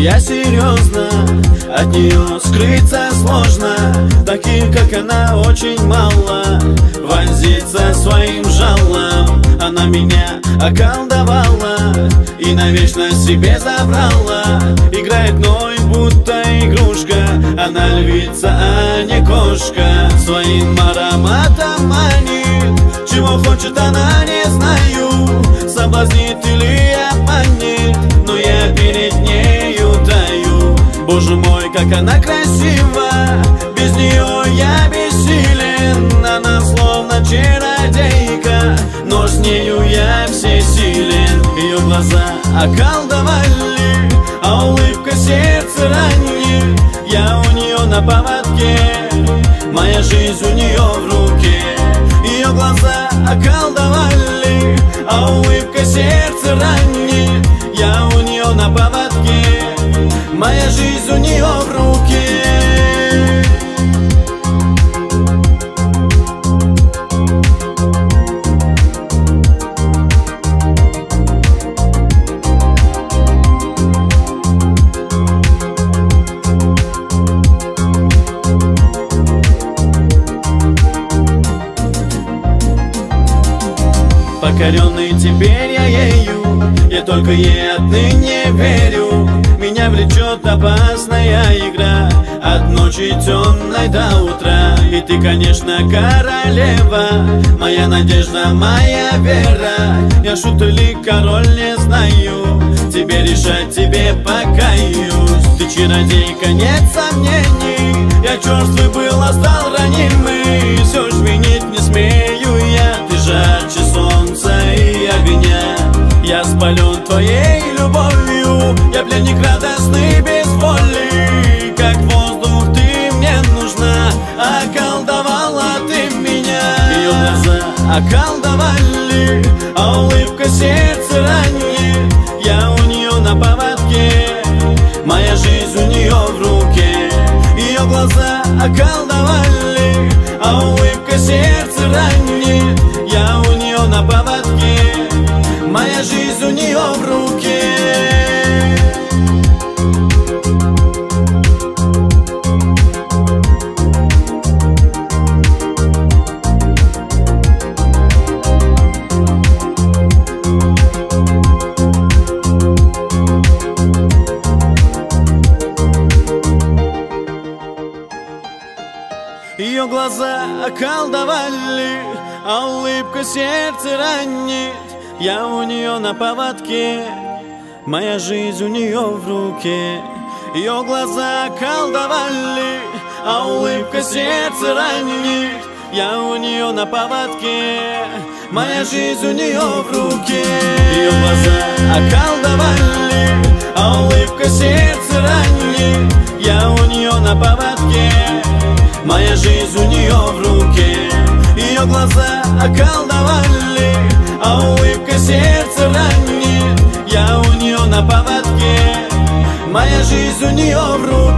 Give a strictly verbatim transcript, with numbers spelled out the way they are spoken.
я серьезно, от нее скрыться сложно. Таких, как она, очень мало. Вонзится своим жалом. Она меня околдовала и навечно себе забрала. Играет мной, будто игрушка. Она львица, а не кошка. Своим ароматом манит. Чего хочет она, не знаю. Соблазнит или обманет, но я перед нею таю. Боже мой, как она красива, без нее я бессилен. Она словно чародейка, но с нею я всесилен. Ее глаза околдовали, а улыбка сердце ранит. Я у нее на поводке, моя жизнь у нее в руке. Ее глаза околдовали, а улыбка сердце ранит. Я у нее на поводке, моя жизнь у нее в руке. Покоренный теперь я ею, я только ей отныне верю. Меня влечет опасная игра, от ночи темной до утра. И ты, конечно, королева, моя надежда, моя вера. Я шут или король, не знаю, тебе решать, тебе покаюсь. Ты чародейка, нет сомнений, я черствый был, а стал ранимый. Все ж винить не смею я, ты жарче солнца и огня. Я спален твоей любовью, я пленник радостный без воли. Как воздух ты мне нужна, околдовала ты меня. Ее глаза околдовали, а улыбка сердце ранит. Я у нее на поводке, моя жизнь у нее в руке. Ее глаза околдовали, а улыбка сердце ранит. Я у нее на поводке, моя жизнь у нее в руке. Ее глаза околдовали, а улыбка сердце ранит. Я у нее на поводке, моя жизнь у нее в руке. Ее глаза околдовали, а улыбка сердце ранит. Я у нее на поводке, моя жизнь у нее в руке. Ее глаза околдовали, а улыбка сердце ранит. Я у нее на поводке, моя жизнь у нее в руке. Ее глаза околдовали, а улыбка сердце ранит. Я у нее на поводке, моя жизнь у нее в руке.